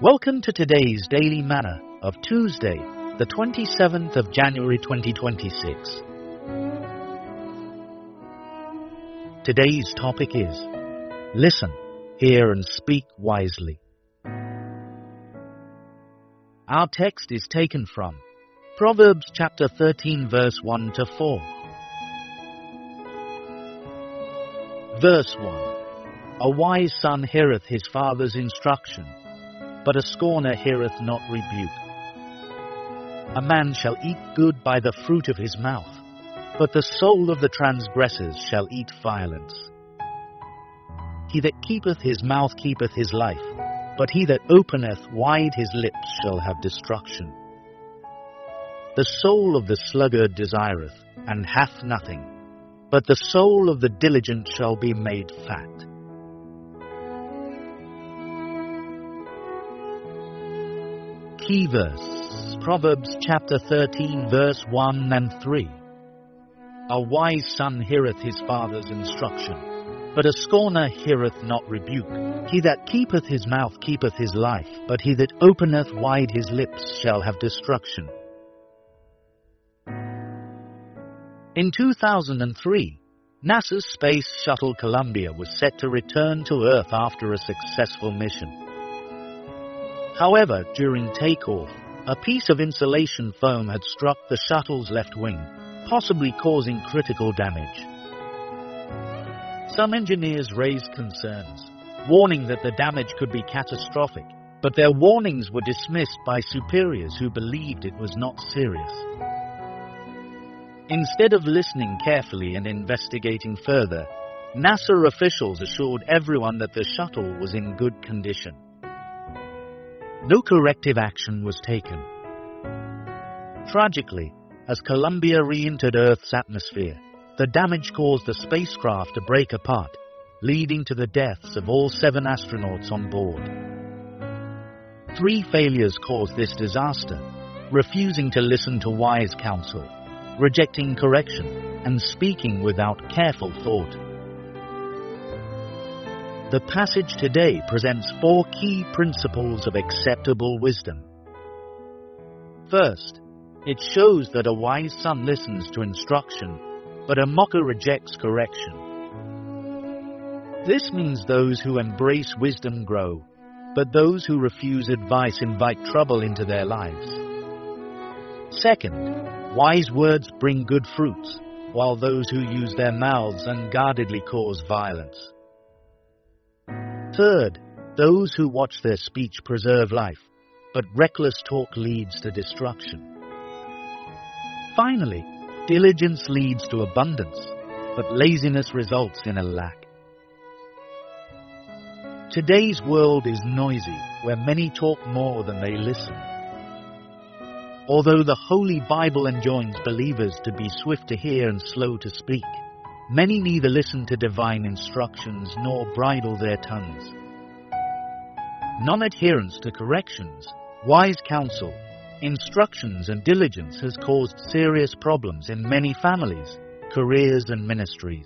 Welcome to today's Daily Manna of Tuesday, the 27th of January 2026. Today's topic is, Listen, Hear and Speak Wisely. Our text is taken from Proverbs chapter 13 verse 1 to 4. Verse 1. A wise son heareth his father's instruction, but a scorner heareth not rebuke. A man shall eat good by the fruit of his mouth, but the soul of the transgressors shall eat violence. He that keepeth his mouth keepeth his life, but he that openeth wide his lips shall have destruction. The soul of the sluggard desireth, and hath nothing, but the soul of the diligent shall be made fat. Key verse, Proverbs chapter 13 verse 1 and 3. A wise son heareth his father's instruction, but a scorner heareth not rebuke. He that keepeth his mouth keepeth his life, but he that openeth wide his lips shall have destruction. In 2003, NASA's space shuttle Columbia was set to return to Earth after a successful mission. However, during takeoff, a piece of insulation foam had struck the shuttle's left wing, possibly causing critical damage. Some engineers raised concerns, warning that the damage could be catastrophic, but their warnings were dismissed by superiors who believed it was not serious. Instead of listening carefully and investigating further, NASA officials assured everyone that the shuttle was in good condition. No corrective action was taken. Tragically, as Columbia re-entered Earth's atmosphere, the damage caused the spacecraft to break apart, leading to the deaths of all 7 astronauts on board. 3 failures caused this disaster: refusing to listen to wise counsel, rejecting correction, and speaking without careful thought. The passage today presents 4 key principles of acceptable wisdom. First, it shows that a wise son listens to instruction, but a mocker rejects correction. This means those who embrace wisdom grow, but those who refuse advice invite trouble into their lives. Second, wise words bring good fruits, while those who use their mouths unguardedly cause violence. Third, those who watch their speech preserve life, but reckless talk leads to destruction. Finally, diligence leads to abundance, but laziness results in a lack. Today's world is noisy, where many talk more than they listen. Although the Holy Bible enjoins believers to be swift to hear and slow to speak, many neither listen to divine instructions nor bridle their tongues. Non-adherence to corrections, wise counsel, instructions and diligence has caused serious problems in many families, careers and ministries.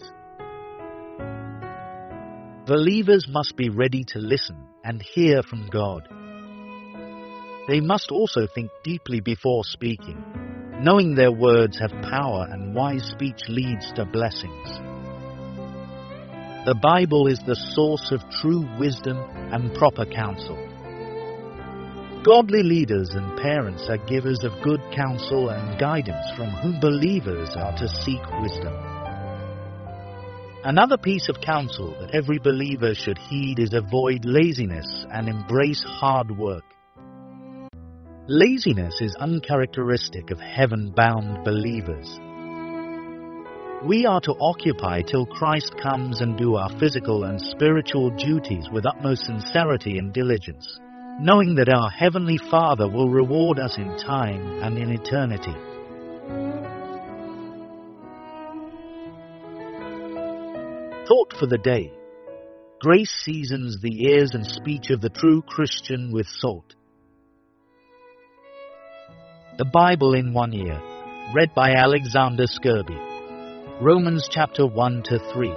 Believers must be ready to listen and hear from God. They must also think deeply before speaking, knowing their words have power and wise speech leads to blessings. The Bible is the source of true wisdom and proper counsel. Godly leaders and parents are givers of good counsel and guidance from whom believers are to seek wisdom. Another piece of counsel that every believer should heed is avoid laziness and embrace hard work. Laziness is uncharacteristic of heaven-bound believers. We are to occupy till Christ comes and do our physical and spiritual duties with utmost sincerity and diligence, knowing that our Heavenly Father will reward us in time and in eternity. Thought for the day. Grace seasons the ears and speech of the true Christian with salt. The Bible in 1 year, read by Alexander Skirby. Romans chapter 1 to 3.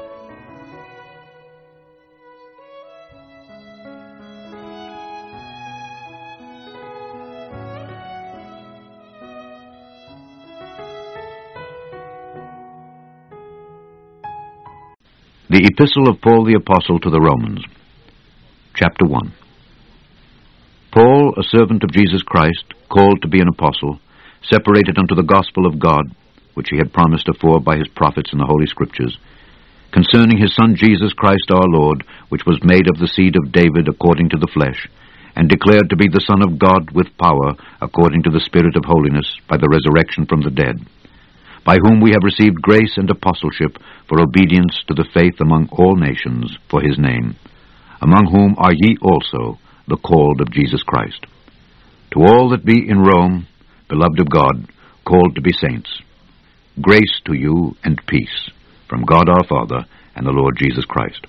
The Epistle of Paul the Apostle to the Romans, Chapter 1. Paul, a servant of Jesus Christ, called to be an apostle, separated unto the gospel of God, which he had promised afore by his prophets in the Holy Scriptures, concerning his Son Jesus Christ our Lord, which was made of the seed of David according to the flesh, and declared to be the Son of God with power, according to the Spirit of holiness, by the resurrection from the dead, by whom we have received grace and apostleship for obedience to the faith among all nations for his name, among whom are ye also the called of Jesus Christ. To all that be in Rome, beloved of God, called to be saints, grace to you and peace, from God our Father and the Lord Jesus Christ.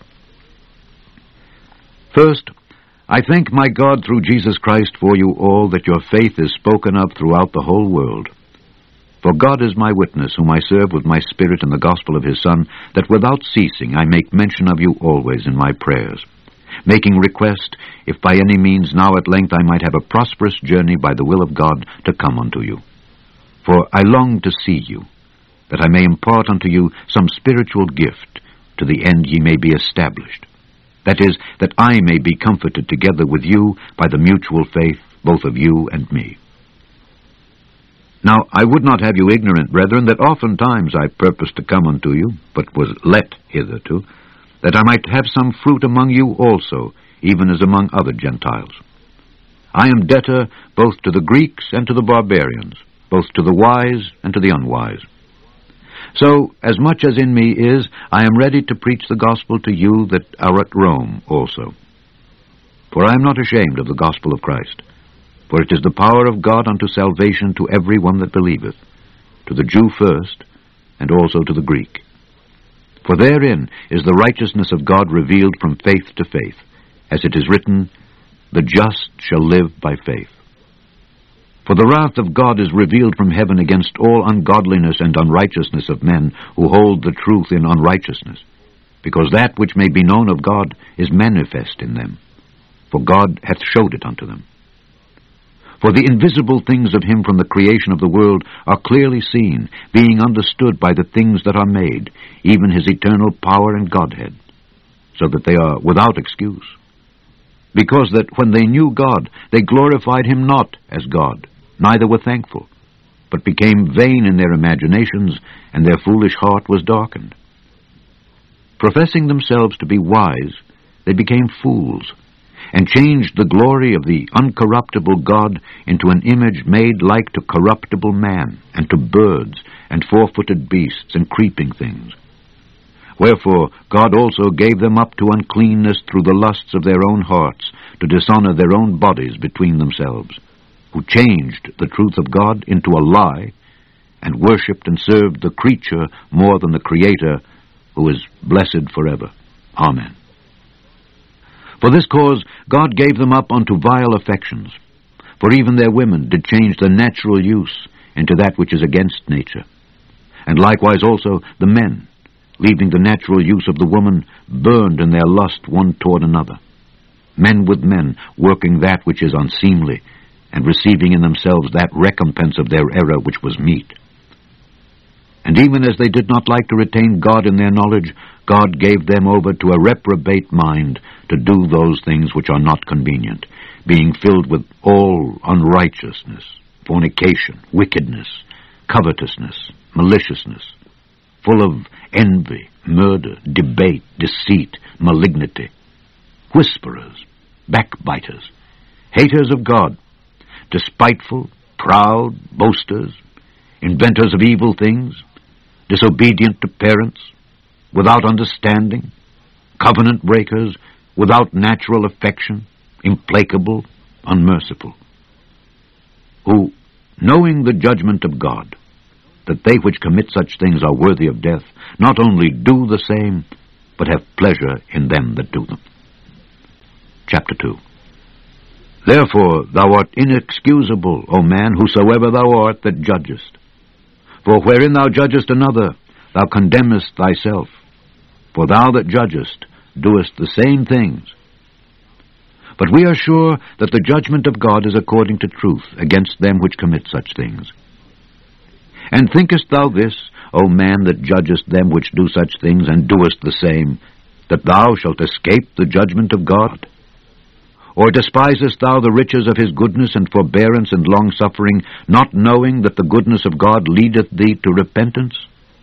First, I thank my God through Jesus Christ for you all, that your faith is spoken of throughout the whole world. For God is my witness, whom I serve with my spirit in the gospel of his Son, that without ceasing I make mention of you always in my prayers, making request, if by any means now at length I might have a prosperous journey by the will of God to come unto you. For I long to see you, that I may impart unto you some spiritual gift, to the end ye may be established. That is, that I may be comforted together with you by the mutual faith, both of you and me. Now I would not have you ignorant, brethren, that oftentimes I purposed to come unto you, but was let hitherto, that I might have some fruit among you also, even as among other Gentiles. I am debtor both to the Greeks and to the barbarians, both to the wise and to the unwise. So, as much as in me is, I am ready to preach the gospel to you that are at Rome also. For I am not ashamed of the gospel of Christ, for it is the power of God unto salvation to every one that believeth, to the Jew first, and also to the Greek. For therein is the righteousness of God revealed from faith to faith, as it is written, The just shall live by faith. For the wrath of God is revealed from heaven against all ungodliness and unrighteousness of men who hold the truth in unrighteousness, because that which may be known of God is manifest in them, for God hath showed it unto them. For the invisible things of him from the creation of the world are clearly seen, being understood by the things that are made, even his eternal power and Godhead, so that they are without excuse. Because that when they knew God, they glorified him not as God, neither were thankful, but became vain in their imaginations, and their foolish heart was darkened. Professing themselves to be wise, they became fools, and changed the glory of the uncorruptible God into an image made like to corruptible man, and to birds, and four-footed beasts, and creeping things. Wherefore God also gave them up to uncleanness through the lusts of their own hearts, to dishonor their own bodies between themselves, who changed the truth of God into a lie, and worshipped and served the creature more than the Creator, who is blessed forever. Amen. For this cause God gave them up unto vile affections, for even their women did change the natural use into that which is against nature. And likewise also the men, leaving the natural use of the woman, burned in their lust one toward another, men with men, working that which is unseemly, and receiving in themselves that recompense of their error which was meet. And even as they did not like to retain God in their knowledge, God gave them over to a reprobate mind to do those things which are not convenient, being filled with all unrighteousness, fornication, wickedness, covetousness, maliciousness, full of envy, murder, debate, deceit, malignity, whisperers, backbiters, haters of God, despiteful, proud, boasters, inventors of evil things, disobedient to parents, without understanding, covenant breakers, without natural affection, implacable, unmerciful, who, knowing the judgment of God, that they which commit such things are worthy of death, not only do the same, but have pleasure in them that do them. Chapter 2. Therefore thou art inexcusable, O man, whosoever thou art that judgest. For wherein thou judgest another, thou condemnest thyself. For thou that judgest doest the same things. But we are sure that the judgment of God is according to truth against them which commit such things. And thinkest thou this, O man, that judgest them which do such things, and doest the same, that thou shalt escape the judgment of God? Or despisest thou the riches of his goodness and forbearance and longsuffering, not knowing that the goodness of God leadeth thee to repentance?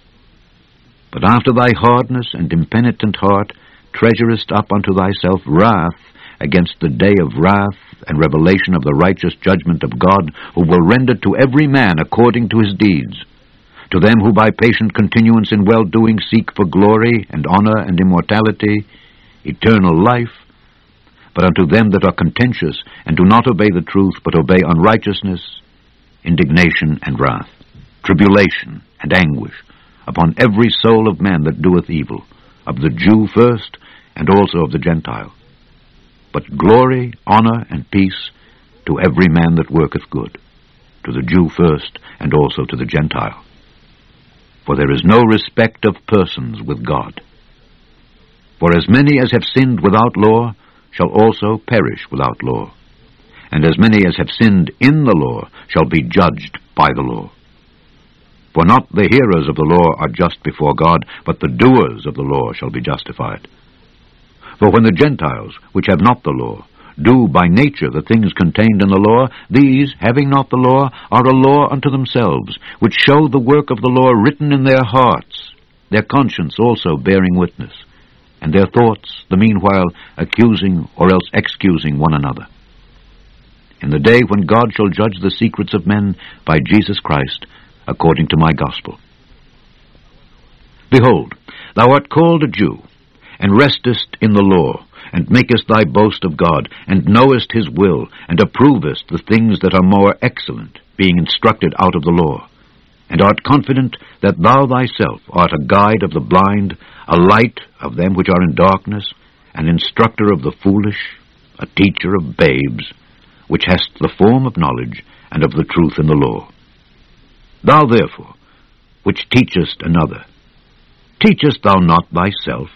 But after thy hardness and impenitent heart treasurest up unto thyself wrath against the day of wrath and revelation of the righteous judgment of God, who will render to every man according to his deeds. To them who by patient continuance in well-doing seek for glory and honor and immortality, eternal life. But unto them that are contentious, and do not obey the truth, but obey unrighteousness, indignation and wrath, tribulation and anguish, upon every soul of man that doeth evil, of the Jew first, and also of the Gentile. But glory, honor, and peace to every man that worketh good, to the Jew first, and also to the Gentile. For there is no respect of persons with God. For as many as have sinned without law shall also perish without law, and as many as have sinned in the law shall be judged by the law. For not the hearers of the law are just before God, but the doers of the law shall be justified. For when the Gentiles, which have not the law, do by nature the things contained in the law, these, having not the law, are a law unto themselves, which show the work of the law written in their hearts, their conscience also bearing witness, and their thoughts the meanwhile accusing or else excusing one another. In the day when God shall judge the secrets of men by Jesus Christ, according to my gospel. Behold, thou art called a Jew, and restest in the law, and makest thy boast of God, and knowest his will, and approvest the things that are more excellent, being instructed out of the law, and art confident that thou thyself art a guide of the blind, a light of them which are in darkness, an instructor of the foolish, a teacher of babes, which hast the form of knowledge and of the truth in the law. Thou therefore, which teachest another, teachest thou not thyself?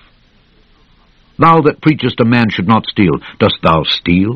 Thou that preachest a man should not steal, dost thou steal?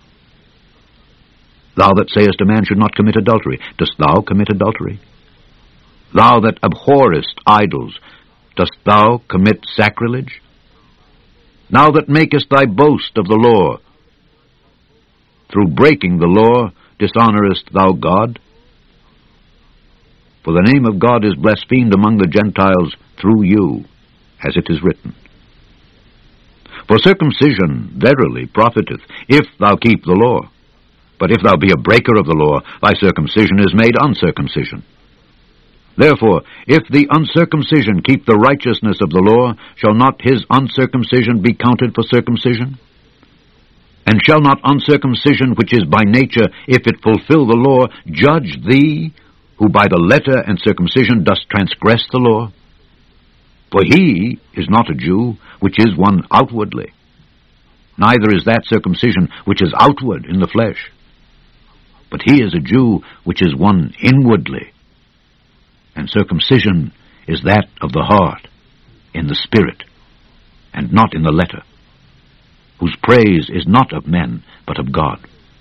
Thou that sayest a man should not commit adultery, dost thou commit adultery? Thou that abhorrest idols, dost thou commit sacrilege? Thou that makest thy boast of the law, through breaking the law dishonourest thou God? For the name of God is blasphemed among the Gentiles through you, as it is written. For circumcision verily profiteth, if thou keep the law. But if thou be a breaker of the law, thy circumcision is made uncircumcision. Therefore, if the uncircumcision keep the righteousness of the law, shall not his uncircumcision be counted for circumcision? And shall not uncircumcision, which is by nature, if it fulfill the law, judge thee, who by the letter and circumcision dost transgress the law? For he is not a Jew, which is one outwardly. Neither is that circumcision which is outward in the flesh. But he is a Jew, which is one inwardly. And circumcision is that of the heart, in the spirit, and not in the letter, whose praise is not of men, but of God.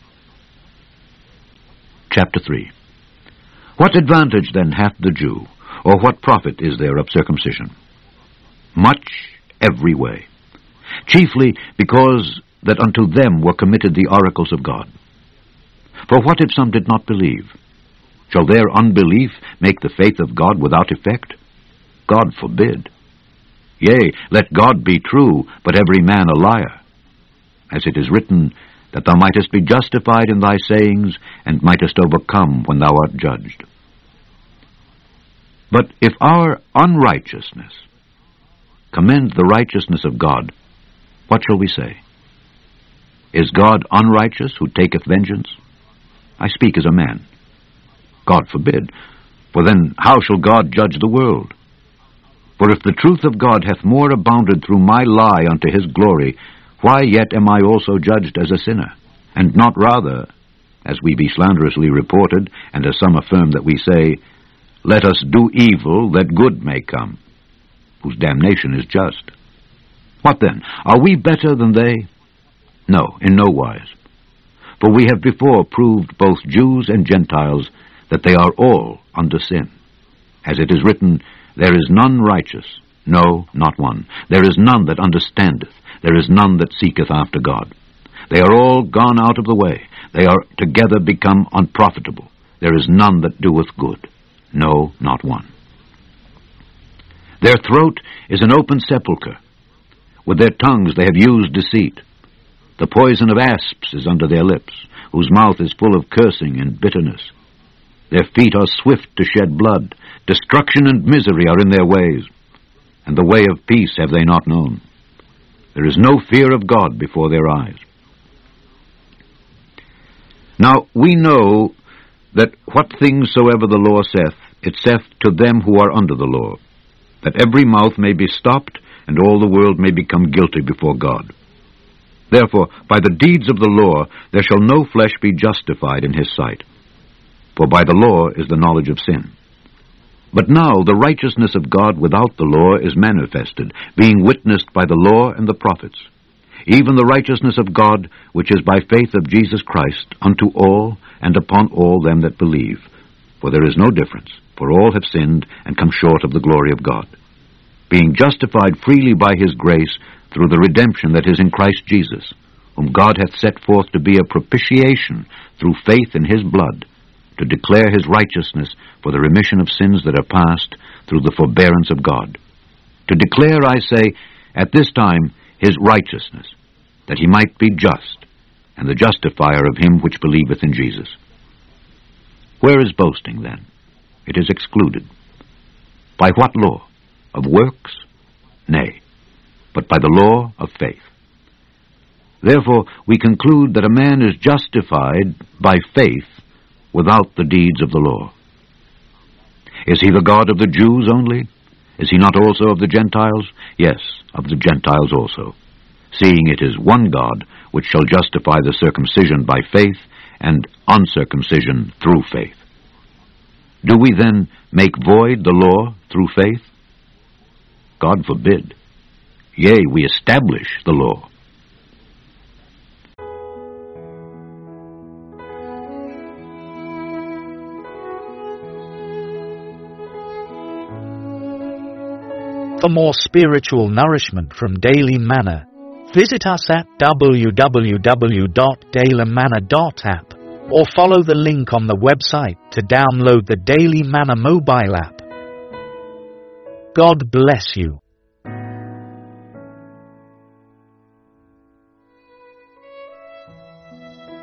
Chapter 3. What advantage then hath the Jew, or what profit is there of circumcision? Much every way, chiefly because that unto them were committed the oracles of God. For what if some did not believe? Shall their unbelief make the faith of God without effect? God forbid. Yea, let God be true, but every man a liar. As it is written, that thou mightest be justified in thy sayings, and mightest overcome when thou art judged. But if our unrighteousness commend the righteousness of God, what shall we say? Is God unrighteous who taketh vengeance? I speak as a man. God forbid. For then how shall God judge the world? For if the truth of God hath more abounded through my lie unto his glory, why yet am I also judged as a sinner? And not rather, as we be slanderously reported, and as some affirm that we say, let us do evil that good may come, whose damnation is just. What then? Are we better than they? No, in no wise. For we have before proved both Jews and Gentiles that they are all under sin. As it is written, "There is none righteous, no, not one. There is none that understandeth. There is none that seeketh after God. They are all gone out of the way. They are together become unprofitable. There is none that doeth good, no, not one. Their throat is an open sepulchre. With their tongues they have used deceit. The poison of asps is under their lips, whose mouth is full of cursing and bitterness. Their feet are swift to shed blood. Destruction and misery are in their ways, and the way of peace have they not known. There is no fear of God before their eyes." Now we know that what things soever the law saith, it saith to them who are under the law, that every mouth may be stopped, and all the world may become guilty before God. Therefore, by the deeds of the law there shall no flesh be justified in his sight. For by the law is the knowledge of sin. But now the righteousness of God without the law is manifested, being witnessed by the law and the prophets, even the righteousness of God, which is by faith of Jesus Christ, unto all and upon all them that believe. For there is no difference, for all have sinned and come short of the glory of God, being justified freely by his grace through the redemption that is in Christ Jesus, whom God hath set forth to be a propitiation through faith in his blood, to declare his righteousness for the remission of sins that are past through the forbearance of God. To declare, I say, at this time his righteousness, that he might be just, and the justifier of him which believeth in Jesus. Where is boasting, then? It is excluded. By what law? Of works? Nay, but by the law of faith. Therefore we conclude that a man is justified by faith without the deeds of the law. Is he the God of the Jews only? Is he not also of the Gentiles? Yes, of the Gentiles also, seeing it is one God which shall justify the circumcision by faith and uncircumcision through faith. Do we then make void the law through faith? God forbid. Yea, we establish the law. For more spiritual nourishment from Daily Manna, visit us at www.dailymanna.app or follow the link on the website to download the Daily Manna mobile app. God bless you.